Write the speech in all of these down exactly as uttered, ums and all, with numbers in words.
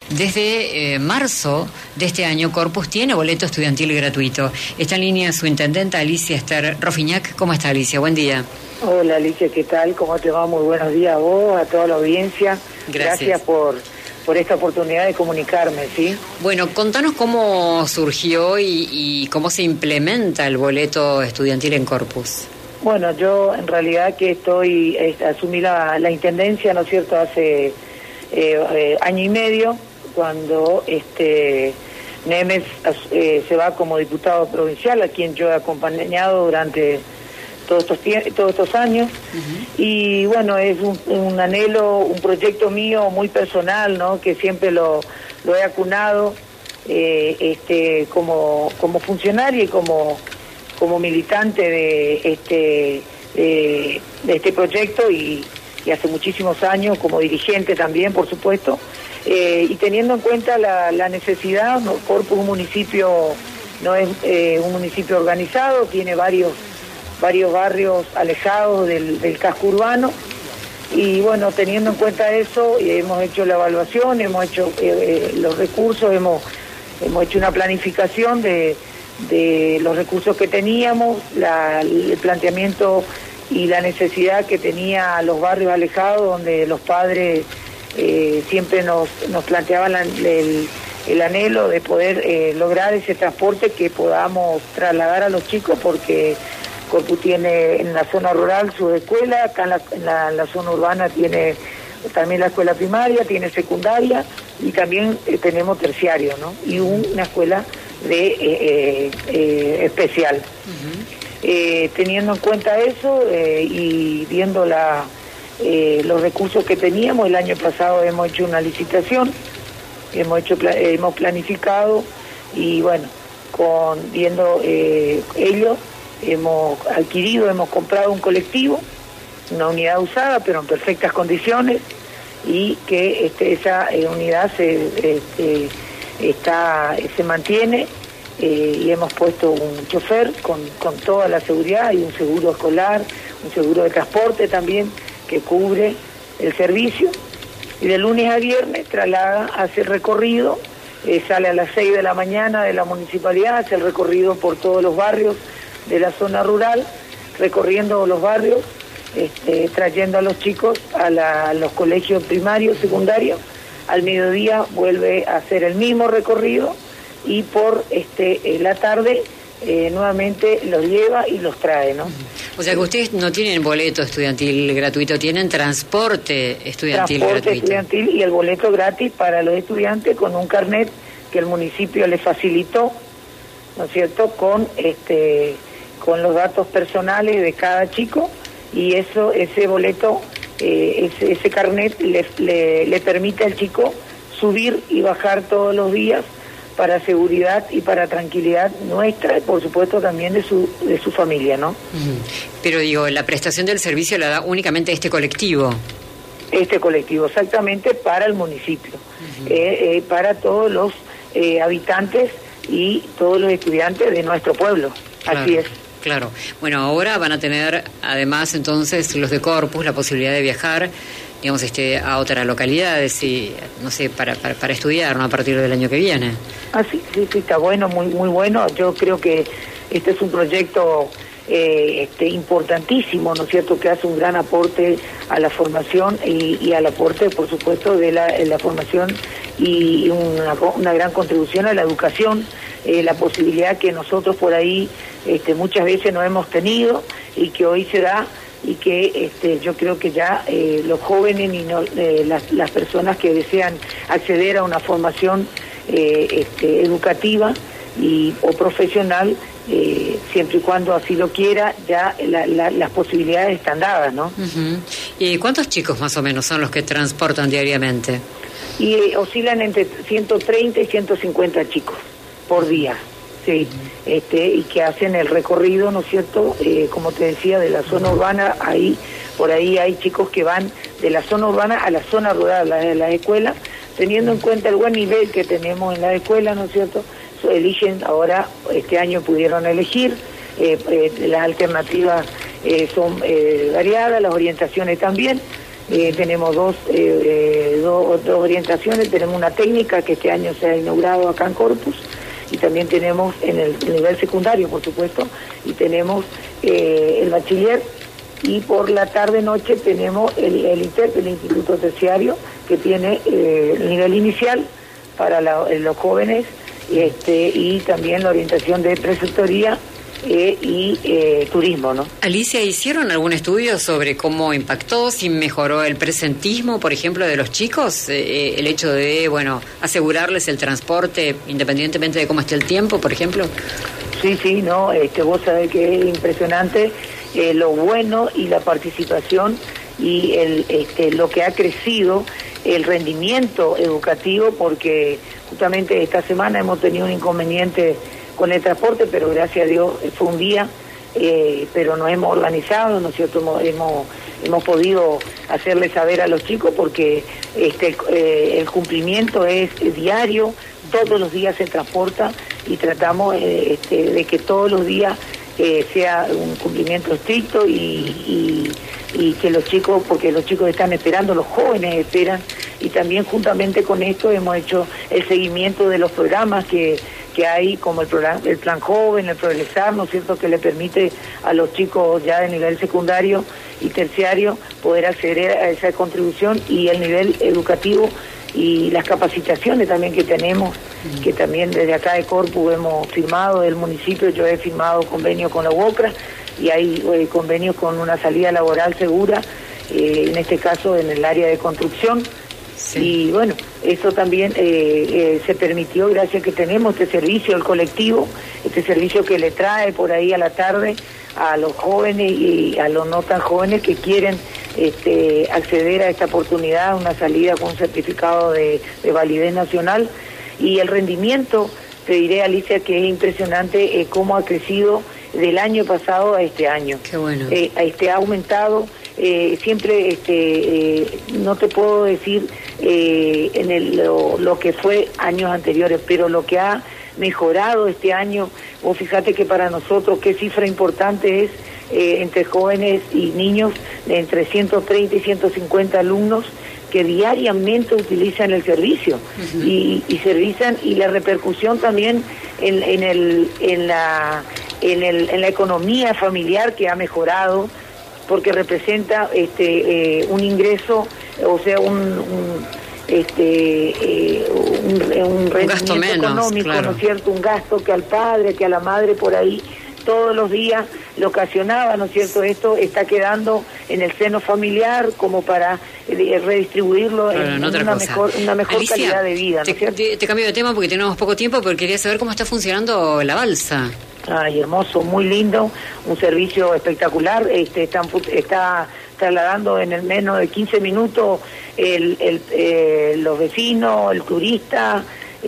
Desde eh, marzo de este año, Corpus tiene boleto estudiantil gratuito. Está en línea su intendenta, Alicia Esther Rofiñac. ¿Cómo está, Alicia? Buen día. Hola, Alicia, ¿qué tal? ¿Cómo te va? Muy buenos días a vos, a toda la audiencia. Gracias, Gracias por, por esta oportunidad de comunicarme, ¿sí? Bueno, contanos cómo surgió y, y cómo se implementa el boleto estudiantil en Corpus. Bueno, yo en realidad que estoy, eh, asumí la, la intendencia, ¿no es cierto?, hace eh, eh, año y medio, cuando este Nemes eh, se va como diputado provincial, a quien yo he acompañado durante todos estos, todos estos años. Uh-huh. Y bueno, es un, un anhelo, un proyecto mío muy personal, ¿no?, que siempre lo, lo he acunado eh, este, como, como funcionaria y como... como militante de este de, de este proyecto y, y hace muchísimos años como dirigente también, por supuesto, eh, y teniendo en cuenta la, la necesidad, ¿no? Corpus, un municipio, no es eh, un municipio organizado, tiene varios varios barrios alejados del, del casco urbano, y bueno, teniendo en cuenta eso, hemos hecho la evaluación, hemos hecho eh, los recursos, hemos hemos hecho una planificación de de los recursos que teníamos, la, el planteamiento y la necesidad que tenía los barrios alejados, donde los padres eh, siempre nos, nos planteaban la, el, el anhelo de poder eh, lograr ese transporte que podamos trasladar a los chicos, porque Corpus tiene en la zona rural su escuela, acá en la, en la, en la zona urbana tiene también la escuela primaria, tiene secundaria y también eh, tenemos terciario, ¿no? Y un, una escuela de eh, eh, especial. Uh-huh. Eh, teniendo en cuenta eso eh, y viendo la, eh, los recursos que teníamos, el año pasado hemos hecho una licitación, hemos hecho hemos planificado y bueno, con viendo eh, ellos hemos adquirido, hemos comprado un colectivo, una unidad usada pero en perfectas condiciones, y que este, esa eh, unidad se este, está se mantiene eh, y hemos puesto un chofer con, con toda la seguridad y un seguro escolar, un seguro de transporte también que cubre el servicio, y de lunes a viernes traslada, hace el recorrido, eh, sale a las seis de la mañana de la municipalidad, hace el recorrido por todos los barrios de la zona rural, recorriendo los barrios, Este, trayendo a los chicos a, la, a los colegios primarios, secundarios. Al mediodía vuelve a hacer el mismo recorrido y por este eh, la tarde eh, nuevamente los lleva y los trae, ¿no? O sea que ustedes no tienen boleto estudiantil gratuito, tienen transporte estudiantil transporte gratuito. estudiantil y el boleto gratis para los estudiantes con un carnet que el municipio les facilitó, ¿no es cierto?, con este con los datos personales de cada chico. Y eso, ese boleto, eh, ese, ese carnet le, le, le permite al chico subir y bajar todos los días para seguridad y para tranquilidad nuestra y por supuesto también de su de su familia, ¿no? Pero digo, la prestación del servicio la da únicamente este colectivo. Este colectivo, exactamente, para el municipio, uh-huh. eh, eh, para todos los eh, habitantes y todos los estudiantes de nuestro pueblo, claro. Así es. Claro. Bueno, ahora van a tener, además, entonces, los de Corpus, la posibilidad de viajar, digamos, este, a otras localidades y, no sé, para, para, para estudiar, ¿no?, a partir del año que viene. Ah, sí, sí, sí, está bueno, muy, muy bueno. Yo creo que este es un proyecto eh, este, importantísimo, ¿no es cierto?, que hace un gran aporte a la formación y, y al aporte, por supuesto, de la, la formación y una, una gran contribución a la educación. Eh, la posibilidad que nosotros por ahí este, muchas veces no hemos tenido y que hoy se da, y que este, yo creo que ya eh, los jóvenes y no, eh, las, las personas que desean acceder a una formación eh, este, educativa y o profesional, eh, siempre y cuando así lo quiera, ya la, la, las posibilidades están dadas, ¿no? Uh-huh. ¿Y cuántos chicos más o menos son los que transportan diariamente? Y eh, oscilan entre ciento treinta y ciento cincuenta chicos por día, sí, este, y que hacen el recorrido, ¿no es cierto?, eh, como te decía, de la zona urbana, ahí, por ahí hay chicos que van de la zona urbana a la zona rural, la de las escuelas, teniendo en cuenta el buen nivel que tenemos en la escuela, ¿no es cierto?, so, eligen, ahora, este año pudieron elegir, eh, eh, las alternativas eh, son eh, variadas, las orientaciones también, Eh, tenemos dos, eh, eh, dos, dos orientaciones, tenemos una técnica que este año se ha inaugurado acá en Corpus, y también tenemos en el, el nivel secundario, por supuesto, y tenemos eh, el bachiller, y por la tarde-noche tenemos el, el I T E P, el Instituto Terciario, que tiene eh, el nivel inicial para la, los jóvenes, este, y también la orientación de preceptoría Eh, y eh, turismo, ¿no? Alicia, ¿hicieron algún estudio sobre cómo impactó, si mejoró el presentismo, por ejemplo, de los chicos? Eh, el hecho de, bueno, asegurarles el transporte independientemente de cómo esté el tiempo, por ejemplo. Sí, sí, no, este, vos sabés que es impresionante eh, lo bueno y la participación y el, este, lo que ha crecido el rendimiento educativo, porque justamente esta semana hemos tenido un inconveniente con el transporte, pero gracias a Dios fue un día, eh, pero nos hemos organizado, ¿no es cierto? Hemos, hemos, hemos podido hacerle saber a los chicos, porque este eh, el cumplimiento es diario, todos los días se transporta, y tratamos eh, este, de que todos los días eh, sea un cumplimiento estricto, y, y, y que los chicos, porque los chicos están esperando, los jóvenes esperan, y también juntamente con esto hemos hecho el seguimiento de los programas que que hay, como el programa, el Plan Joven, el Progresar, ¿no es cierto?, que le permite a los chicos ya de nivel secundario y terciario poder acceder a esa contribución, y el nivel educativo y las capacitaciones también que tenemos, mm. que también desde acá de Corpus hemos firmado, del municipio yo he firmado convenio con la U O C R A, y hay eh, convenios con una salida laboral segura, eh, en este caso en el área de construcción. Sí. Y bueno, eso también eh, eh, se permitió gracias a que tenemos este servicio, el colectivo, este servicio que le trae por ahí a la tarde a los jóvenes y a los no tan jóvenes que quieren este, acceder a esta oportunidad, una salida con un certificado de, de validez nacional. Y el rendimiento, te diré, Alicia, que es impresionante eh, cómo ha crecido del año pasado a este año. Qué bueno. Eh, este, ha aumentado. Eh, siempre este, eh, no te puedo decir eh, en el, lo, lo que fue años anteriores, pero lo que ha mejorado este año, vos fíjate que para nosotros qué cifra importante es eh, entre jóvenes y niños, de entre ciento treinta y ciento cincuenta alumnos que diariamente utilizan el servicio. Uh-huh. y, y servician, y la repercusión también en, en, el, en, la, en, el, en la economía familiar, que ha mejorado, porque representa este eh, un ingreso, o sea, un, un este eh, un, un rendimiento un menos, económico, claro. ¿no es cierto? Un gasto que al padre, que a la madre por ahí todos los días le ocasionaba, ¿no es cierto? Esto está quedando en el seno familiar como para eh, redistribuirlo claro, en, en una, mejor, una mejor Alicia, calidad de vida, ¿no te, es cierto? Te, te cambio de tema porque tenemos poco tiempo, pero quería saber cómo está funcionando la balsa. Ay, hermoso, muy lindo, un servicio espectacular, este está, está trasladando en el menos de quince minutos el, el, eh, los vecinos, el turista,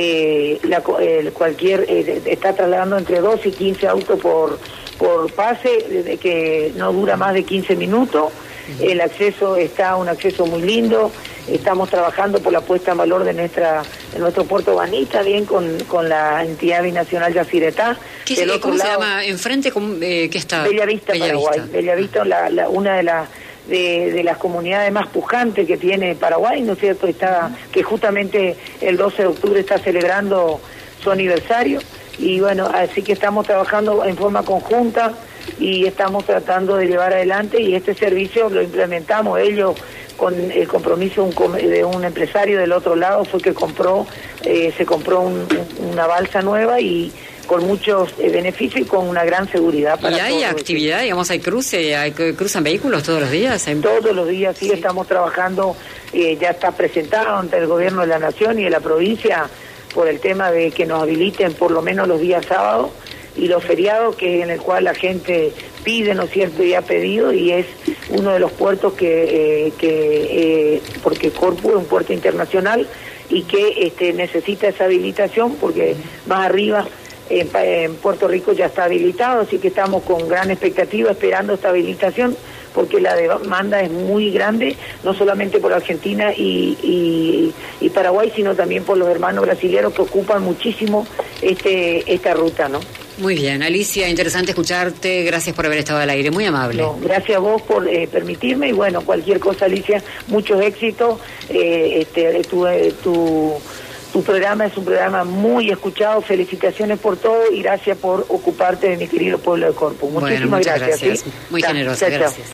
eh, la, el, cualquier, eh, está trasladando entre doce y quince autos por, por pase, que no dura más de quince minutos. El acceso está un acceso muy lindo. Estamos trabajando por la puesta en valor de nuestra de nuestro puerto Banita, bien con, con la entidad binacional Yacyretá. ¿Qué es, ¿Cómo lado, se llama? ¿Enfrente? Eh, ¿Qué está? Bellavista, Bella Paraguay. Vista. Bellavista, la, la, una de las de, de las comunidades más pujantes que tiene Paraguay, ¿no es cierto? Está, que justamente el doce de octubre está celebrando su aniversario. Y bueno, así que estamos trabajando en forma conjunta y estamos tratando de llevar adelante, y este servicio lo implementamos ellos con el compromiso un, de un empresario del otro lado, fue que compró, eh, se compró un, una balsa nueva y con muchos eh, beneficios y con una gran seguridad para todos. ¿Y hay actividad, digamos, hay cruce, hay, cruzan vehículos todos los días? ¿Hay... Todos los días, sí, sí. Estamos trabajando, eh, ya está presentado ante el gobierno de la nación y de la provincia por el tema de que nos habiliten por lo menos los días sábados y los feriados, que en el cual la gente pide, ¿no es cierto?, y ha pedido, y es uno de los puertos que, eh, que eh, porque Corpus es un puerto internacional y que este, necesita esa habilitación, porque más arriba en, en Puerto Rico ya está habilitado, así que estamos con gran expectativa esperando esta habilitación, porque la demanda es muy grande, no solamente por Argentina y, y, y Paraguay, sino también por los hermanos brasileños que ocupan muchísimo este esta ruta, ¿no? Muy bien, Alicia, interesante escucharte, gracias por haber estado al aire, muy amable. No, gracias a vos por eh, permitirme y bueno, cualquier cosa, Alicia, muchos éxitos. Eh, este, tu, eh, tu, tu programa es un programa muy escuchado, felicitaciones por todo y gracias por ocuparte de mi querido pueblo de Corpus. Muchísimas bueno, muchas gracias. gracias. ¿sí? Muy Ta, generosa, chao, gracias. Chao.